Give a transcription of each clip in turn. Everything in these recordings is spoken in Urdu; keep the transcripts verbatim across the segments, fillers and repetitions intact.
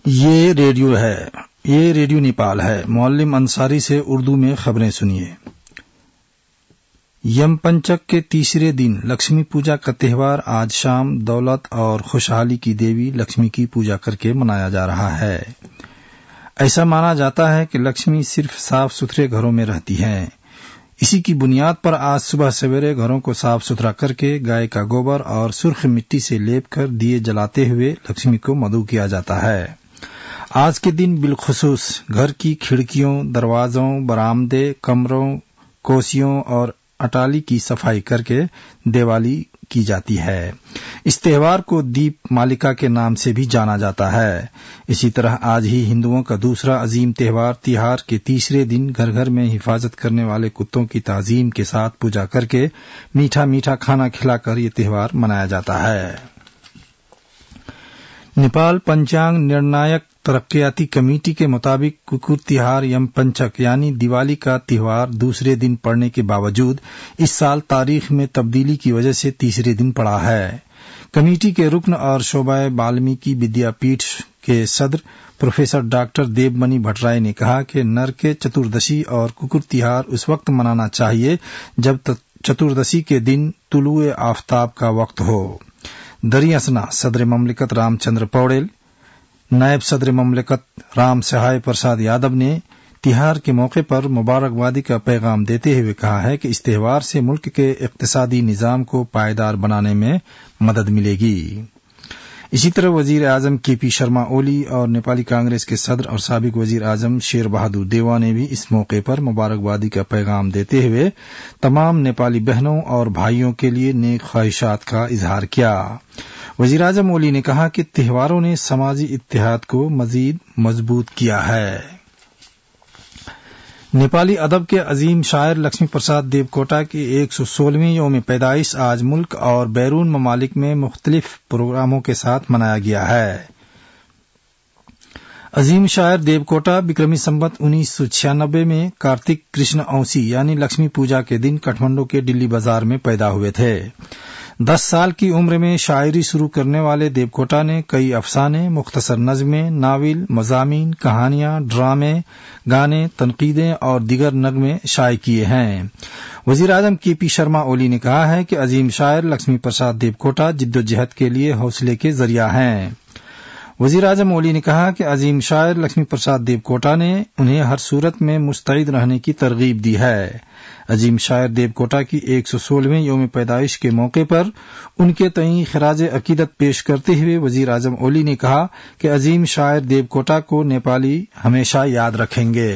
یہ ریڈیو ہے یہ ریڈیو نیپال ہے۔ معلم انصاری سے اردو میں خبریں سنیے۔ یم پنچک کے تیسرے دن لکشمی پوجا کا تہوار آج شام دولت اور خوشحالی کی دیوی لکشمی کی پوجا کر کے منایا جا رہا ہے۔ ایسا مانا جاتا ہے کہ لکشمی صرف صاف ستھرے گھروں میں رہتی ہیں۔ اسی کی بنیاد پر آج صبح سویرے گھروں کو صاف ستھرا کر کے گائے کا گوبر اور سرخ مٹی سے لیپ کر دیے جلاتے ہوئے لکشمی کو مدعو کیا جاتا ہے۔ آج کے دن بالخصوص گھر کی کھڑکیوں، دروازوں، برآمدے، کمروں، کوسیوں اور اٹالی کی صفائی کر کے دیوالی کی جاتی ہے۔ اس تہوار کو دیپ مالکا کے نام سے بھی جانا جاتا ہے۔ اسی طرح آج ہی ہندوؤں کا دوسرا عظیم تہوار تہوار کے تیسرے دن گھر گھر میں حفاظت کرنے والے کتوں کی تعظیم کے ساتھ پوجا کر کے میٹھا میٹھا کھانا کھلا کر یہ تہوار منایا جاتا ہے۔ نیپال پنچانگ نرنایک ترقیاتی کمیٹی کے مطابق ککور تہوار یم پنچک یعنی دیوالی کا تہوار دوسرے دن پڑنے کے باوجود اس سال تاریخ میں تبدیلی کی وجہ سے تیسرے دن پڑا ہے۔ کمیٹی کے رکن اور شعبہ بالمیکی ودیا پیٹھ کے صدر پروفیسر ڈاکٹر دیو منی بھٹرائے نے کہا کہ نرک چتردشی اور ککور تہوار اس وقت منانا چاہیے جب چتردشی کے دن طلوع آفتاب کا وقت ہو۔ دری اسنا صدر مملکت رام چندر پوڑیل، نائب صدر مملکت رام سہائے پرساد یادو نے تہوار کے موقع پر مبارکبادی کا پیغام دیتے ہوئے کہا ہے کہ اس تہوار سے ملک کے اقتصادی نظام کو پائیدار بنانے میں مدد ملے گی۔ اسی طرح وزیر اعظم کے پی شرما اولی اور نیپالی کانگریس کے صدر اور سابق وزیر اعظم شیر بہادر دیوا نے بھی اس موقع پر مبارکبادی کا پیغام دیتے ہوئے تمام نیپالی بہنوں اور بھائیوں کے لیے نیک خواہشات کا اظہار کیا۔ وزیر اعظم اولی نے کہا کہ تہواروں نے سماجی اتحاد کو مزید مضبوط کیا ہے۔ نیپالی ادب کے عظیم شاعر لکشمی پرساد دیو کوٹا کی ایک سو سولہویں یوم پیدائش آج ملک اور بیرون ممالک میں مختلف پروگراموں کے ساتھ منایا گیا ہے۔ عظیم شاعر دیو کوٹا بکرمی سمبت انیس سو چھیانوے میں کارتک کرشن اوسی یعنی لکشمی پوجا کے دن کٹھمنڈو کے ڈلی بازار میں پیدا ہوئے تھے۔ دس سال کی عمر میں شاعری شروع کرنے والے دیو کوٹا نے کئی افسانے، مختصر نظمیں، ناول، مضامین، کہانیاں، ڈرامے، گانے، تنقیدیں اور دیگر نغمے شائع کیے ہیں۔ وزیر اعظم کے پی شرما اولی نے کہا ہے کہ عظیم شاعر لکشمی پرساد دیو کوٹا جدوجہد کے لیے حوصلے کے ذریعہ ہیں۔ وزیر اعظم اولی نے کہا کہ عظیم شاعر لکشمی پرساد دیو کوٹا نے انہیں ہر صورت میں مستعد رہنے کی ترغیب دی ہے۔ عظیم شاعر دیو کوٹا کی ایک سو سولہویں یوم پیدائش کے موقع پر ان کے تئیں خراج عقیدت پیش کرتے ہوئے وزیر اعظم اولی نے کہا کہ عظیم شاعر دیو کوٹا کو نیپالی ہمیشہ یاد رکھیں گے۔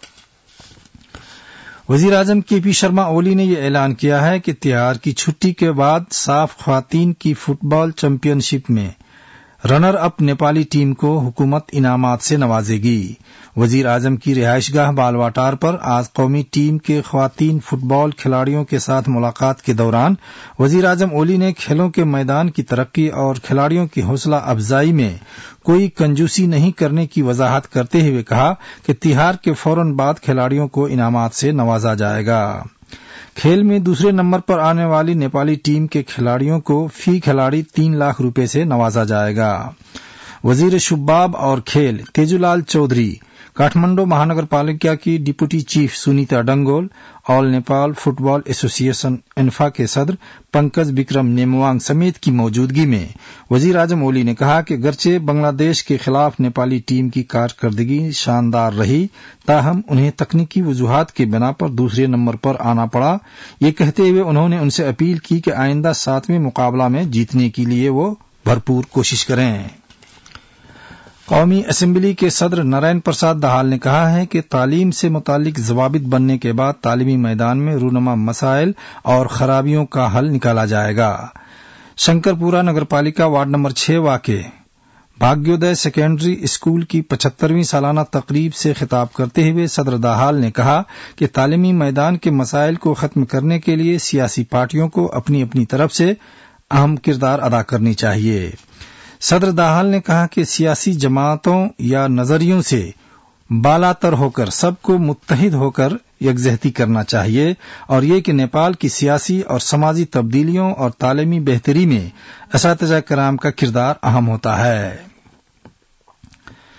وزیر اعظم کے پی شرما اولی نے یہ اعلان کیا ہے کہ تہوار کی چھٹی کے بعد صاف خواتین کی فٹ بال چیمپئن شپ میں رنر اپ نیپالی ٹیم کو حکومت انعامات سے نوازے گی۔ وزیر اعظم کی رہائش گاہ بالواٹار پر آج قومی ٹیم کے خواتین فٹ بال کھلاڑیوں کے ساتھ ملاقات کے دوران وزیر اعظم اولی نے کھیلوں کے میدان کی ترقی اور کھلاڑیوں کی حوصلہ افزائی میں کوئی کنجوسی نہیں کرنے کی وضاحت کرتے ہوئے کہا کہ تہوار کے فوراً بعد کھلاڑیوں کو انعامات سے نوازا جائے گا۔ کھیل میں دوسرے نمبر پر آنے والی نیپالی ٹیم کے کھلاڑیوں کو فی کھلاڑی تین لاکھ روپے سے نوازا جائے گا۔ وزیر شباب اور کھیل تیجو لال چودھری، کاٹھمنڈو مہانگر پالکا کی deputy chief Sunita Dangol, all Nepal football association انفا کے صدر پنکج وکرم نیموانگ سمیت کی موجودگی میں وزیر اعظم اولی نے کہا کہ گرچہ بنگلہ دیش کے خلاف نیپالی ٹیم کی کارکردگی شاندار رہی، تاہم انہیں تکنیکی وجوہات کی بنا پر دوسرے نمبر پر آنا پڑا۔ یہ کہتے ہوئے انہوں نے ان سے اپیل کی کہ آئندہ ساتویں مقابلہ میں جیتنے کے لیے وہ بھرپور کوشش کریں۔ قومی اسمبلی کے صدر نارائن پرساد دہال نے کہا ہے کہ تعلیم سے متعلق ضوابط بننے کے بعد تعلیمی میدان میں رونما مسائل اور خرابیوں کا حل نکالا جائے گا۔ شنکر پورہ نگر پالیکا وارڈ نمبر چھ واقع بھاگیودے سیکنڈری اسکول کی پچہترویں سالانہ تقریب سے خطاب کرتے ہوئے صدر دہال نے کہا کہ تعلیمی میدان کے مسائل کو ختم کرنے کے لیے سیاسی پارٹیوں کو اپنی اپنی طرف سے اہم کردار ادا کرنی چاہیے۔ صدر داحل نے کہا کہ سیاسی جماعتوں یا نظریوں سے بالا تر ہو کر سب کو متحد ہو کر یکجہتی کرنا چاہیے اور یہ کہ نیپال کی سیاسی اور سماجی تبدیلیوں اور تعلیمی بہتری میں اساتذہ کرام کا کردار اہم ہوتا ہے۔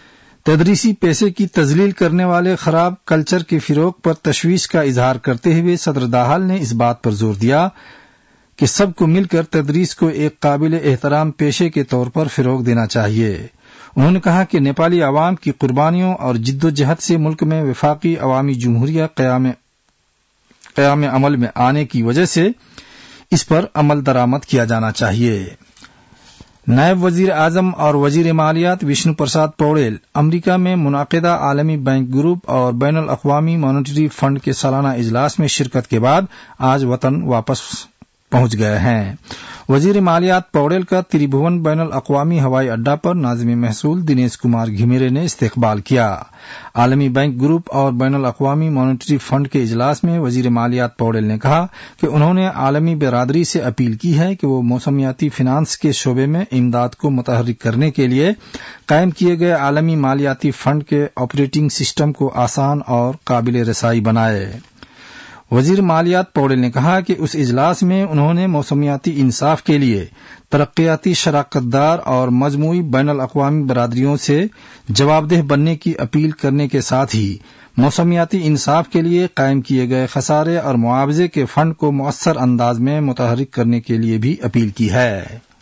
تدریسی پیشے کی تذلیل کرنے والے خراب کلچر کے فروغ پر تشویش کا اظہار کرتے ہوئے صدر داحل نے اس بات پر زور دیا کہ سب کو مل کر تدریس کو ایک قابل احترام پیشے کے طور پر فروغ دینا چاہیے۔ انہوں نے کہا کہ نیپالی عوام کی قربانیوں اور جد و جہد سے ملک میں وفاقی عوامی جمہوریہ قیام قیام عمل میں آنے کی وجہ سے اس پر عمل درآمد کیا جانا چاہیے۔ نائب وزیر اعظم اور وزیر مالیات وشنو پرساد پوڑیل امریکہ میں منعقدہ عالمی بینک گروپ اور بین الاقوامی مانیٹری فنڈ کے سالانہ اجلاس میں شرکت کے بعد آج وطن واپس پہنچ گئے ہیں۔ وزیر مالیات پوڑیل کا تریبھون بین الاقوامی ہوائی اڈہ پر ناظم محصول دنیش کمار گھمیرے نے استقبال کیا۔ عالمی بینک گروپ اور بین الاقوامی مانیٹری فنڈ کے اجلاس میں وزیر مالیات پوڑیل نے کہا کہ انہوں نے عالمی برادری سے اپیل کی ہے کہ وہ موسمیاتی فنانس کے شعبے میں امداد کو متحرک کرنے کے لیے قائم کیے گئے عالمی مالیاتی فنڈ کے آپریٹنگ سسٹم کو آسان اور قابل رسائی بنائے۔ وزیر مالیات پوڑیل نے کہا کہ اس اجلاس میں انہوں نے موسمیاتی انصاف کے لیے ترقیاتی شراکت دار اور مجموعی بین الاقوامی برادریوں سے جواب دہ بننے کی اپیل کرنے کے ساتھ ہی موسمیاتی انصاف کے لیے قائم کیے گئے خسارے اور معاوضے کے فنڈ کو مؤثر انداز میں متحرک کرنے کے لیے بھی اپیل کی ہے۔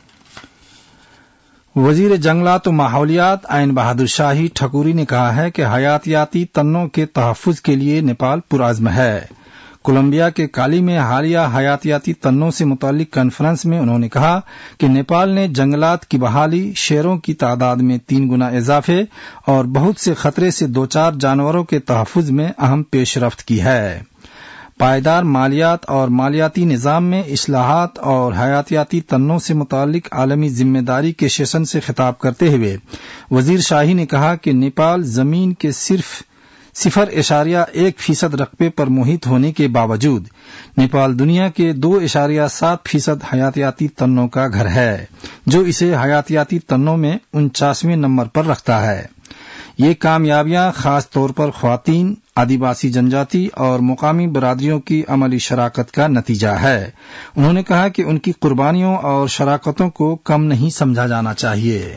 وزیر جنگلات و ماحولیات عین بہادر شاہی ٹھکوری نے کہا ہے کہ حیاتیاتی تنوع کے تحفظ کے لیے نیپال پرعزم ہے۔ کولمبیا کے کالی میں حالیہ حیاتیاتی تنوع سے متعلق کانفرنس میں انہوں نے کہا کہ نیپال نے جنگلات کی بحالی، شیروں کی تعداد میں تین گنا اضافے اور بہت سے خطرے سے دوچار جانوروں کے تحفظ میں اہم پیش رفت کی ہے۔ پائیدار مالیات اور مالیاتی نظام میں اصلاحات اور حیاتیاتی تنوع سے متعلق عالمی ذمہ داری کے سیشن سے خطاب کرتے ہوئے وزیر شاہی نے کہا کہ نیپال زمین کے صرف صفر اشاریہ ایک فیصد رقبے پر محیط ہونے کے باوجود نیپال دنیا کے دو اشاریہ سات فیصد حیاتیاتی تنوع کا گھر ہے، جو اسے حیاتیاتی تنوع میں انچاسویں نمبر پر رکھتا ہے۔ یہ کامیابیاں خاص طور پر خواتین، آدیواسی جنجاتی اور مقامی برادریوں کی عملی شراکت کا نتیجہ ہے۔ انہوں نے کہا کہ ان کی قربانیوں اور شراکتوں کو کم نہیں سمجھا جانا چاہیے۔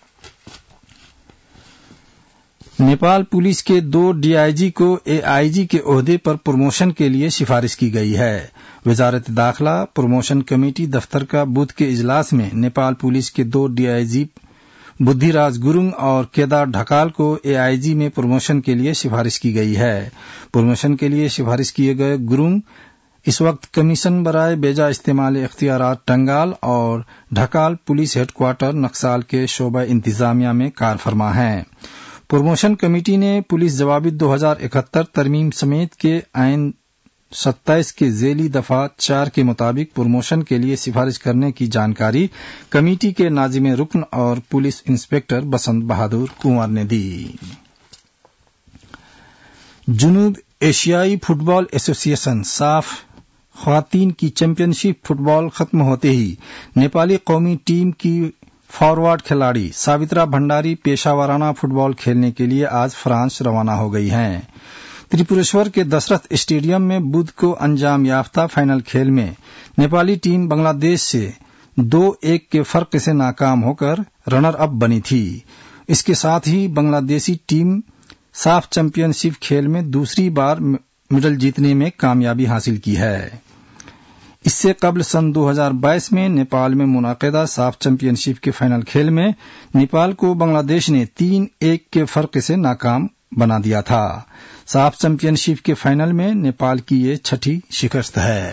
نیپال پولیس کے دو ڈی آئی جی کو اے آئی جی کے عہدے پر پروموشن کے لیے سفارش کی گئی ہے۔ وزارت داخلہ پروموشن کمیٹی دفتر کا بدھ کے اجلاس میں نیپال پولیس کے دو ڈی آئی جی بدھی راج گرنگ اور کیدار ڈھکال کو اے آئی جی میں پروموشن کے لیے سفارش کی گئی ہے۔ پروموشن کے لیے سفارش کیے گئے گرنگ اس وقت کمیشن برائے بیجا استعمال اختیارات ٹنگال اور Dhakal police head quarter Naxal کے شعبہ انتظامیہ میں کار فرما ہیں۔ پروموشن کمیٹی نے پولیس ضوابط دو ہزار اکہتر ترمیم سمیت کے آئین ستائیس کے ذیلی دفعہ چار کے مطابق پروموشن کے لیے سفارش کرنے کی جانکاری کمیٹی کے ناظم رکن اور پولیس انسپکٹر بسنت بہادر کنور نے دی۔ جنوب ایشیائی فٹ بال ایسوسی ایشن صاف خواتین کی چیمپئن شپ فٹ بال ختم ہوتے ہی نیپالی قومی ٹیم کی فارورڈ کھلاڑی ساوترا بھنڈاری پیشہ ورانہ فٹ بال کھیلنے کے لیے آج فرانس روانہ ہو گئی ہیں۔ تریپوریشور کے دسرتھ اسٹیڈیم میں بدھ کو انجام یافتہ فائنل کھیل میں نیپالی ٹیم بنگلہ دیش سے دو ایک کے فرق سے ناکام ہو کر رنر اپ بنی تھی۔ اس کے ساتھ ہی بنگلہ دیشی ٹیم صاف چیمپئن شپ کھیل میں دوسری بار میڈل جیتنے میں کامیابی حاصل کی ہے۔ اس سے قبل سن دو ہزار بائیس میں نیپال میں منعقدہ صاف چیمپئن شپ کے فائنل کھیل میں نیپال کو بنگلہ دیش نے تین ایک کے فرق سے ناکام بنا دیا تھا۔ صاف چیمپئن شپ کے فائنل میں نیپال کی یہ چھٹی شکست ہے۔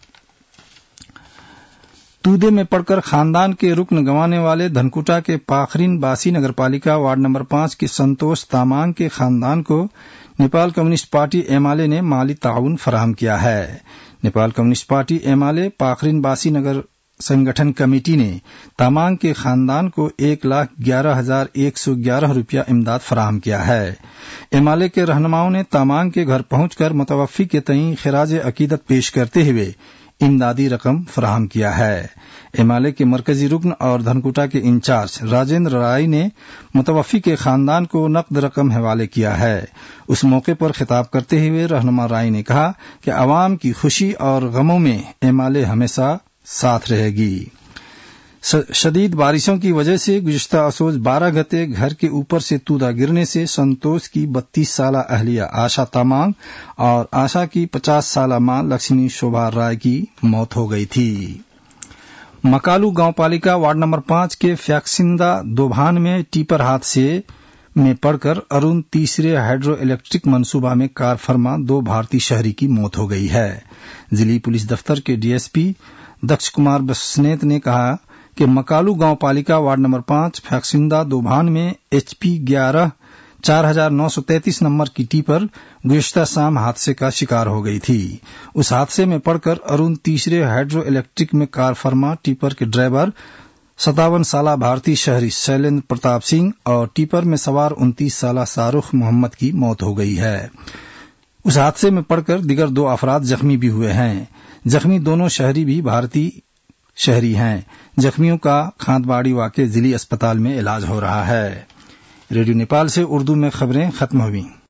تودے میں پڑ کر خاندان کے رکن گنوانے والے دھنکوٹا کے پاخرین باسی نگر پالیکا وارڈ نمبر پانچ کے سنتوش تامانگ کے خاندان کو نیپال کمیونسٹ پارٹی ایمالے نے مالی تعاون فراہم کیا ہے۔ نیپال کمیونسٹ پارٹی ایمالے پاخرین باسی نگر سنگٹھن کمیٹی نے تامانگ کے خاندان کو ایک لاکھ گیارہ ہزار ایک سو گیارہ روپیہ امداد فراہم کیا ہے۔ ایمالے کے رہنماؤں نے تامانگ کے گھر پہنچ کر متوفی کے تئیں خراج عقیدت پیش کرتے ہوئے امدادی رقم فراہم کیا ہے۔ ایمالے کے مرکزی رکن اور دھنکوٹا کے انچارج راجندر رائے نے متوفی کے خاندان کو نقد رقم حوالے کیا ہے۔ اس موقع پر خطاب کرتے ہوئے رہنما رائے نے کہا کہ عوام کی خوشی اور غموں میں ایمالے ہمیشہ ساتھ رہے گی۔ شدید بارشوں کی وجہ سے گزشتہ اسوج بارہ گتے گھر کے اوپر سے تودا گرنے سے سنتوش کی بتیس سالہ اہلیہ آشا تامانگ اور آشا کی پچاس سالہ ماں لکشمی شوبھا رائے کی موت ہو گئی تھی۔ مکالو گاؤں پالیکا وارڈ نمبر پانچ کے فیکسندہ دوبھان میں ٹیپر حادثے میں پڑ کر ارون تیسرے ہائیڈرو الیکٹرک منصوبہ میں کار فرما دو بھارتی شہری کی موت ہو گئی ہے۔ ضلعی پولیس دفتر کے D S P Daksh Kumar Basnet نے کہا کہ مکالو گاؤں پالیکا وارڈ نمبر پانچ فیکسندہ دوبھان میں ایچ پی گیارہ چار ہزار نو سو تینتیس نمبر کی ٹیپر گزشتہ شام حادثے کا شکار ہو گئی تھی۔ اس حادثے میں پڑ کر ارون تیسرے ہائیڈرو الیکٹرک میں کار فرما ٹیپر کے ڈرائیور ستاون سالہ بھارتی شہری شیلیندر پرتاپ سنگھ اور ٹیپر میں سوار انتیس سالہ شاہ رخ محمد کی موت ہو گئی ہے۔ اس حادثے میں پڑ کر دیگر دو افراد زخمی بھی ہوئے ہیں۔ زخمی دونوں شہری بھی بھارتی شہری ہیں۔ زخمیوں کا کھاندواڑی واقع ضلعی اسپتال میں علاج ہو رہا ہے۔ ریڈیو نیپال سے اردو میں خبریں ختم ہوئیں۔